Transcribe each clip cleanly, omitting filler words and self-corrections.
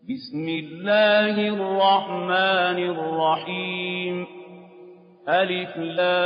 بسم الله الرحمن الرحيم ألف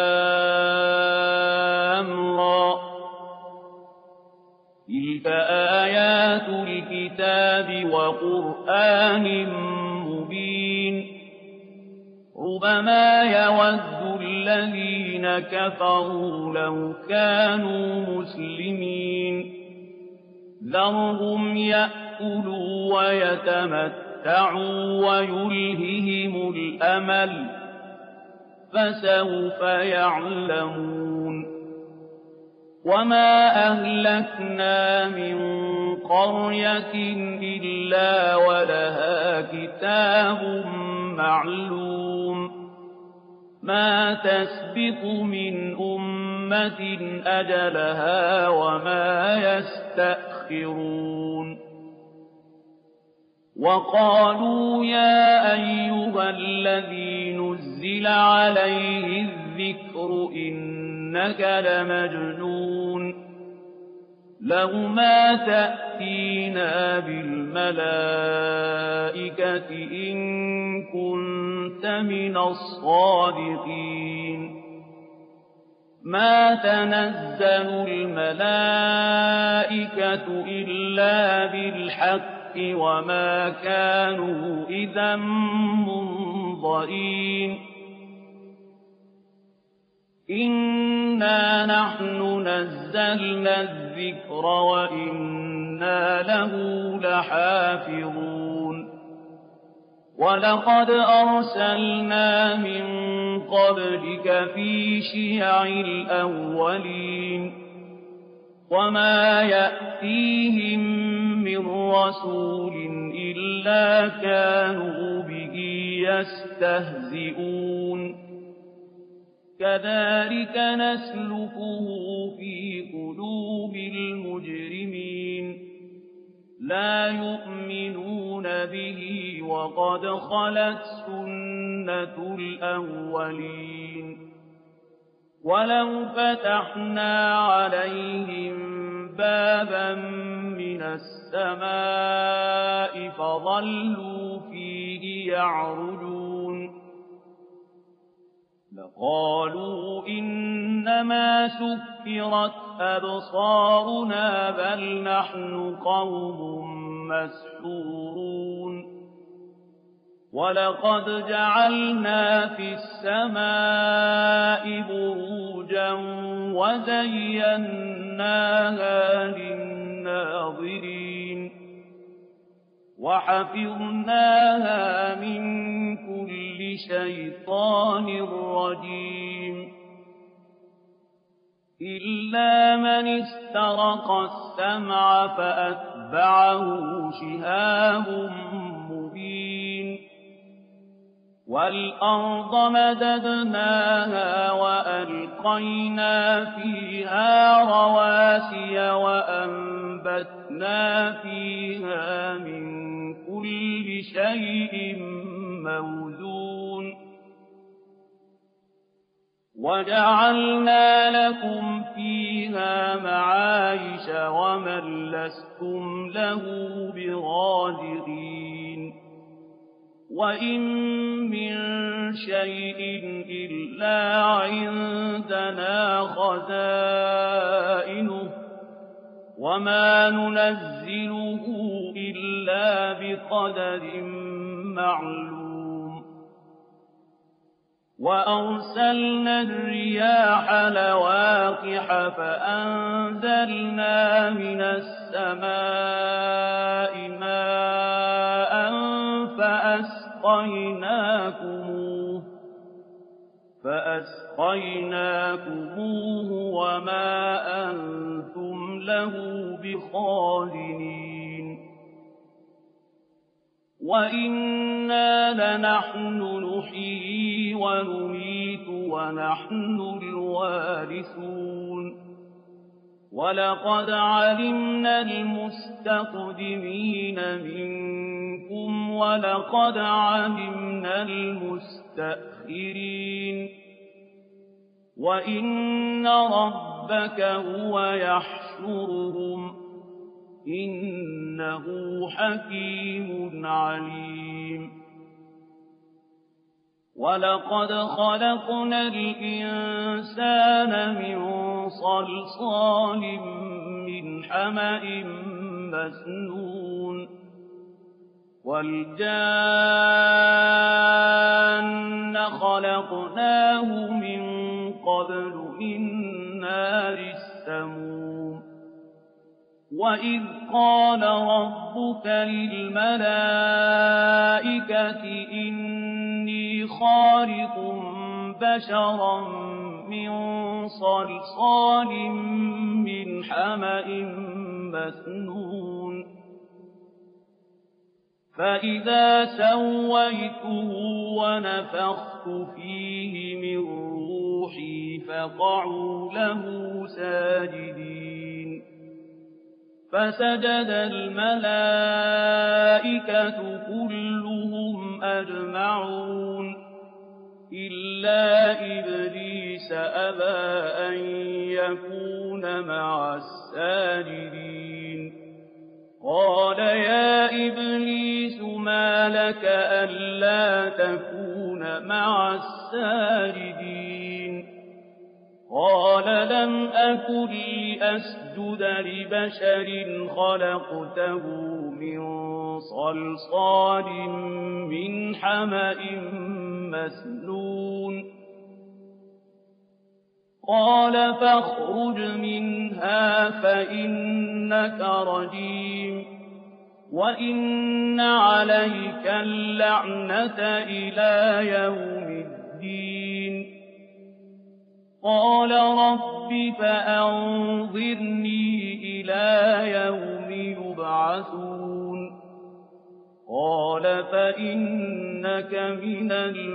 لام را تلك آيات الكتاب وقرآن مبين ربما يود الذين كفروا لو كانوا مسلمين ذرهم يأكلوا ويتمتعوا ويلههم الأمل فسوف يعلمون وما أهلكنا من قرية إلا ولها كتاب معلوم ما تسبق من أمة أجلها وما يستأخرون وقالوا يا أيها الذي نزل عليه الذكر إنك لمجنون لو ما تأتينا بالملائكة إن كنت من الصادقين ما تنزل الملائكة إلا بالحق وما كانوا إذا منظرين إنا نحن نزلنا الذكر وإنا له لحافظون ولقد أرسلنا من قبلك في شيع الأولين وما يأتيهم من رسول إلا كانوا به يستهزئون كذلك نسلكه في قلوب المجرمين لا يؤمنون به وقد خلت سنة الأولين ولو فتحنا عليهم بابا من السماء فظلوا فيه يعرجون لقالوا إنما سكرت أبصارنا بل نحن قوم مسحورون ولقد جعلنا في السماء بروجا وزيناها للناظرين وحفظناها من كل شيطان رجيم إلا من استرق السمع فأتبعه شهاب مبين والأرض مددناها وألقينا فيها رواسي وأنبتنا فيها من كل شيء موزون وجعلنا لكم فيها معايش ومن لستم له برازقين وإن من شيء إلا عندنا خزائنه وما ننزله إلا بقدر معلوم وأرسلنا الرياح لواقح فأنزلنا من السماء ماء فأسقيناكموه وما أنتم له بخازنين وإنا لنحن نحيي ونميت ونحن الوارثون ولقد علمنا المستقدمين منكم ولقد علمنا المستأخرين وإن ربك هو يحشرهم إنه حكيم عليم ولقد خلقنا الإنسان من صلصال من حمأ مسنون والجان خلقناه من قبل من نار السموم وإذ قال ربك للملائكة إني خالق بشرا من صلصال من حمأ مسنون فإذا سويته ونفخت فيه من روحي فقعوا له ساجدين فسجد الملائكة كلهم أجمعون إلا إبليس أبى أن يكون مع الساجدين قال يا إبليس ما لك ألا تكون مع الساجدين قال لم أكن لأسجد لبشر خلقته من صلصال من حمأ مسنون قال فاخرج منها فإنك رجيم وإن عليك اللعنة إلى يوم الدين قال رب فأنظرني إلى يوم يبعثون قال فإنك من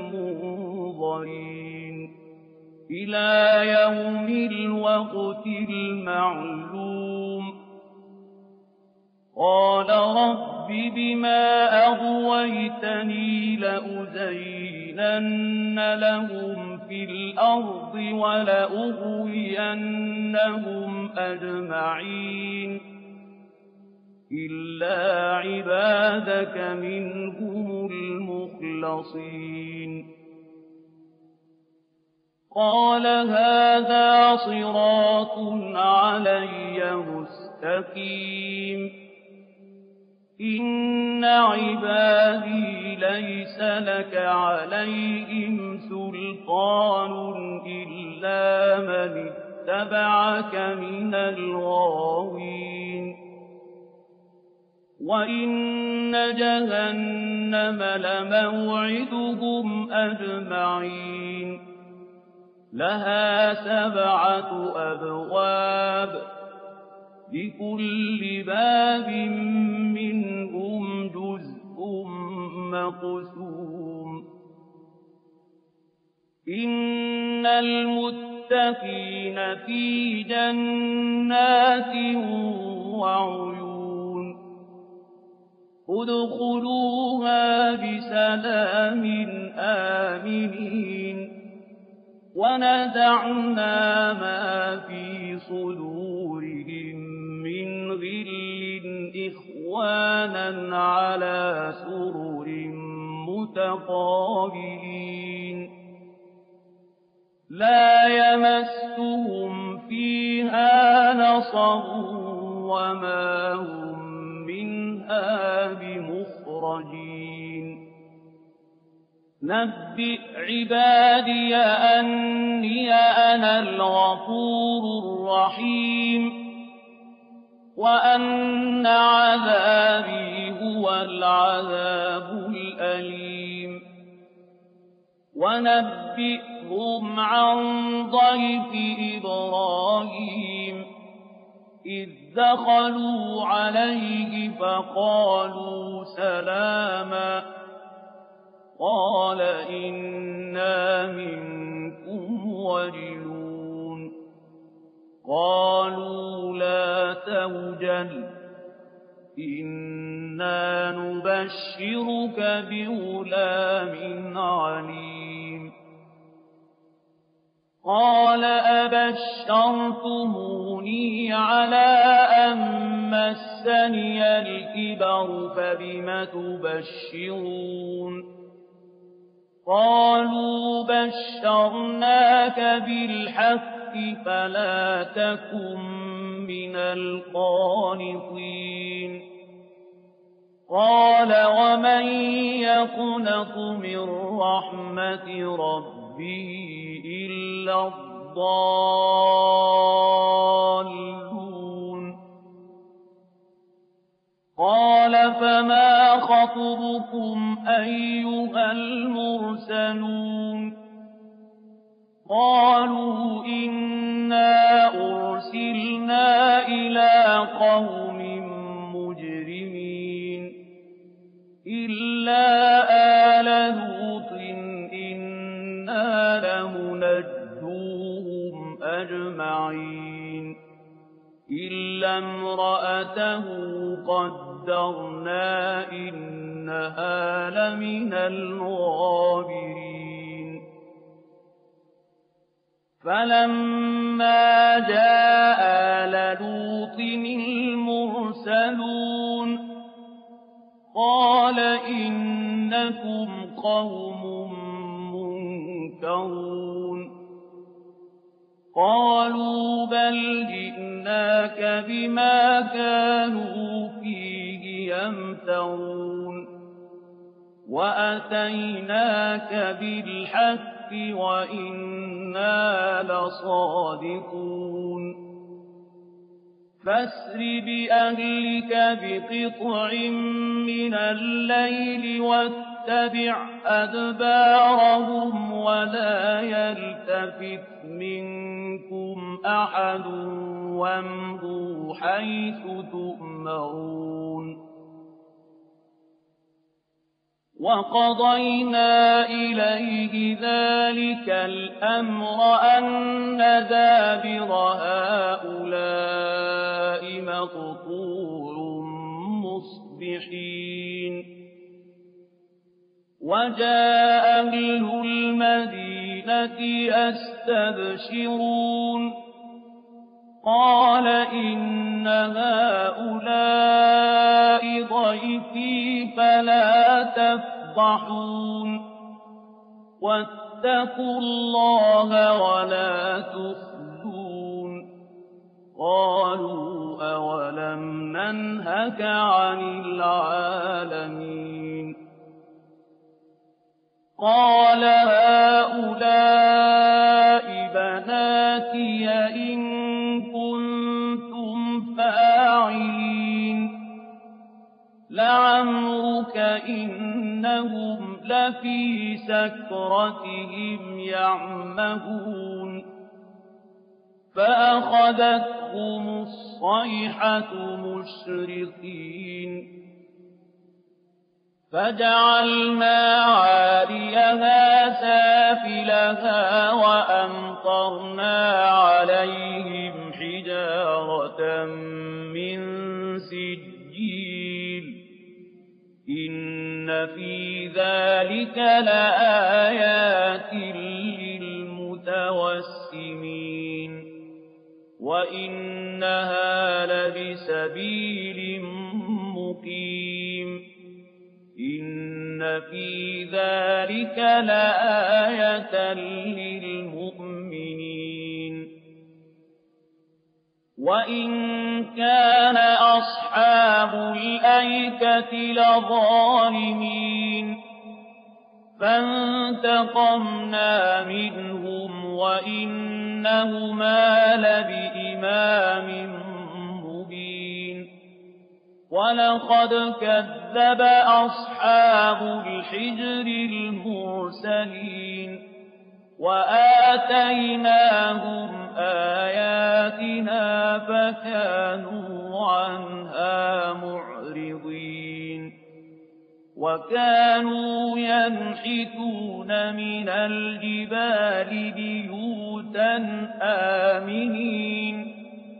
المنظرين إلى يوم الوقت المعلوم قال رب بما أغويتني لأزينن لهم في الأرض ولأغوينهم أجمعين إلا عبادك منهم المخلصين قال هذا صراط علي مستقيم إن عبادي ليس لك عليهم سلطان إلا من اتبعك من الغاوين وإن جهنم لموعدهم أجمعين لها 7 أبواب لكل باب منهم جزء مقسوم إن المتقين في جنات وعيون ادخلوها بسلام آمنين ونزعنا ما في صدورهم من غل إخوانا على سرر متقابلين لا يمسهم فيها نصب وما هم منها بمخرجين نبئ عبادي أني أنا الغفور الرحيم وأن عذابي هو العذاب الأليم ونبئهم عن ضيف إبراهيم إذ دخلوا عليه فقالوا سلاما قال إنا منكم وجلون قالوا لا توجل إنا نبشرك بغلام عليم قال أبشرتموني على أن مسني الكبر فبم تبشرون قالوا بشرناك بالحق فلا تكن من القانطين قال ومن يقنط من رحمة ربه إلا الضالون قال فما خطبكم أيها المرسلون قالوا إنا أرسلنا إلى قوم مجرمين إلا آل لوط إنا لمنجوهم أجمعين إلا امرأته قدرنا إنها لمن الغابرين فلما جاء آل لوط المرسلون قال إنكم قوم منكرون قالوا بل جئناك بما كانوا فيه يمترون وأتيناك بالحق وإنا لصادقون فاسر بأهلك بقطع من الليل واتبع أدبارهم ولا يلتفت منكم أحد وامضوا حيث تؤمرون وقضينا إليه ذلك الأمر أن دابر هؤلاء مقطوع مصبحين وجاء أهل المدينة يستبشرون قال إن هؤلاء ضيفي فلا تفضحون واتقوا الله ولا تخزون قالوا أولم ننهك عن العالمين قال هؤلاء بناتي إن كنتم فاعلين لعمرك إنهم لفي سكرتهم يعمهون فأخذتهم الصيحة مشرقين فجعلنا عاليها سافلها وأمطرنا عليهم حجارة من سجيل إن في ذلك لآيات للمتوسمين وإنها لبسبيل مقيم إن في ذلك لآية للمؤمنين وإن كان أصحاب الأيكة لظالمين فانتقمنا منهم وإنهما لبإمام مبين ولقد كذب أصحاب الحجر المرسلين وآتيناهم آياتنا فكانوا عنها معرضين وكانوا ينحتون من الجبال بيوتا آمنين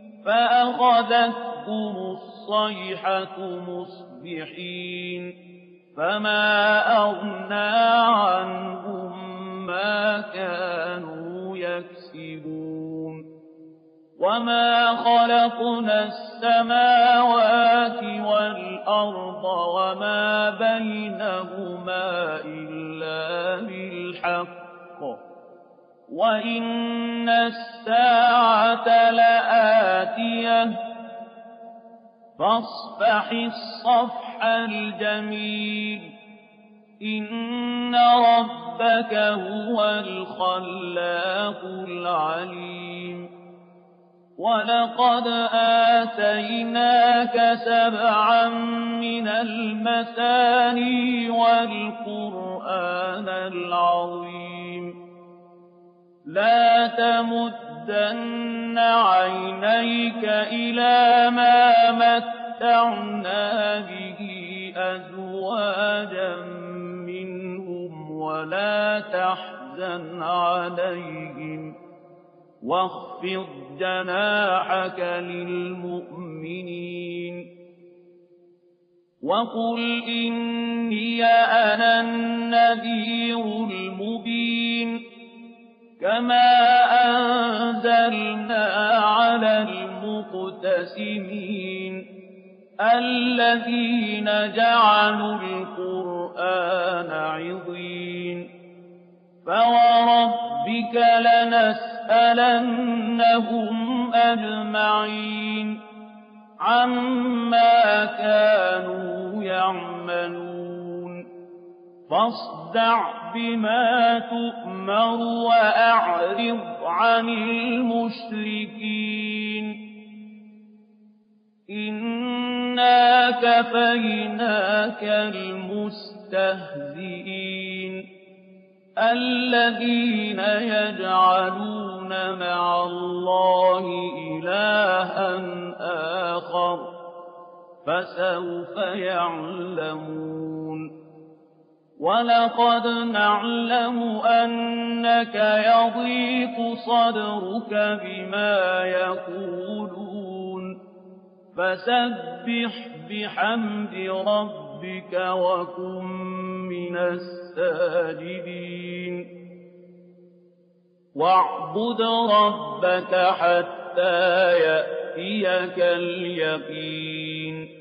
فأخذتهم الصيحة مصبحين فما أغنى عنهم ما كانوا يكسبون وما خلقنا السماوات والأرض وما بينهما إلا بالحق وإن الساعة لآتية فاصفح الصفح الجميل إن ربك هو الخلاق العليم ولقد آتيناك 7 من المثاني والقرآن العظيم لا تمدن عينيك إلى ما متعنا به أزواجا منهم ولا تحزن عليهم واخفض جناحك للمؤمنين وقل إني أنا النذير المبين كما أنزلنا على المقتسمين الذين جعلوا القرآن عضين فوربك لنسألنهم أجمعين عما كانوا يعملون فاصدع بما تؤمر وأعرض عن المشركين إنا كفيناك المستهزئين الذين يجعلون مع الله إلها آخر فسوف يعلمون ولقد نعلم أنك يضيق صدرك بما يقولون فسبح بحمد ربك وكن من الساجدين واعبد ربك حتى يأتيك اليقين